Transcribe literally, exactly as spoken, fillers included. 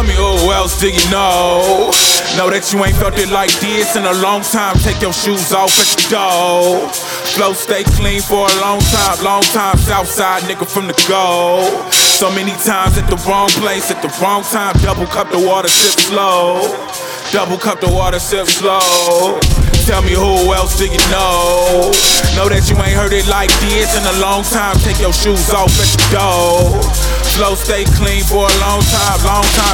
Tell me who else do you know? Know that you ain't felt it like this in a long time. Take your shoes off at the door. Flow stay clean for a long time, long time. Southside nigga from the go. So many times at the wrong place, at the wrong time. Double cup the water, sip slow. Double cup the water, sip slow. Tell me who else do you know? Know that you ain't heard it like this in a long time. Take your shoes off at the door. Flow stay clean for a long time, long time.